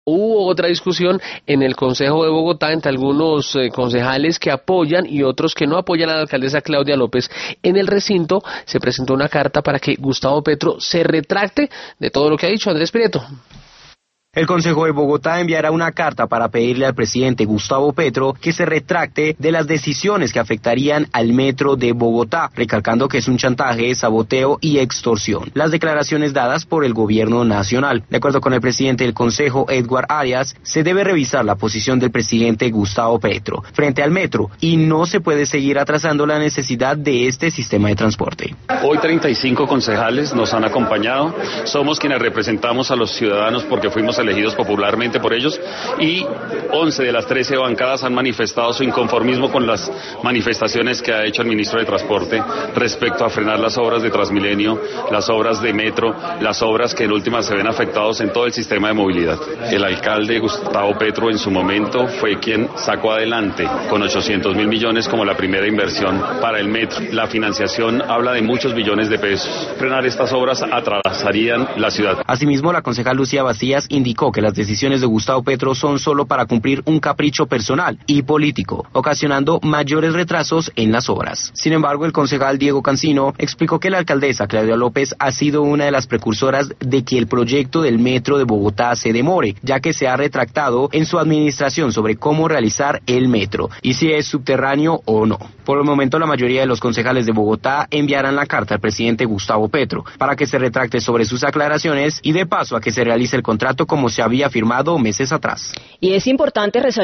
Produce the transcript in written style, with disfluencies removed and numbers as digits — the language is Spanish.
Hubo otra discusión en el Consejo de Bogotá entre algunos concejales que apoyan y otros que no apoyan a la alcaldesa Claudia López. En el recinto se presentó una carta para que Gustavo Petro se retracte de todo lo que ha dicho Andrés Prieto. El Consejo de Bogotá enviará una carta para pedirle al presidente Gustavo Petro que se retracte de las decisiones que afectarían al metro de Bogotá, recalcando que es un chantaje, saboteo y extorsión. Las declaraciones dadas por el gobierno nacional. De acuerdo con el presidente del Consejo, Edward Arias, se debe revisar la posición del presidente Gustavo Petro frente al metro y no se puede seguir atrasando la necesidad de este sistema de transporte. Hoy 35 concejales nos han acompañado, somos quienes representamos a los ciudadanos porque fuimos elegidos popularmente por ellos y 11 de las 13 bancadas han manifestado su inconformismo con las manifestaciones que ha hecho el ministro de Transporte respecto a frenar las obras de Transmilenio, las obras de metro, las obras que en última se ven afectados en todo el sistema de movilidad. El alcalde Gustavo Petro en su momento fue quien sacó adelante con 800.000 millones como la primera inversión para el metro. La financiación habla de muchos billones de pesos. Frenar estas obras atrasarían la ciudad. Asimismo, la concejal Lucía Vacías indicó que las decisiones de Gustavo Petro son solo para cumplir un capricho personal y político, ocasionando mayores retrasos en las obras. Sin embargo, el concejal Diego Cancino explicó que la alcaldesa Claudia López ha sido una de las precursoras de que el proyecto del metro de Bogotá se demore, ya que se ha retractado en su administración sobre cómo realizar el metro y si es subterráneo o no. Por el momento, la mayoría de los concejales de Bogotá enviarán la carta al presidente Gustavo Petro para que se retracte sobre sus aclaraciones y dé paso a que se realice el contrato como se había firmado meses atrás. Y es importante resaltar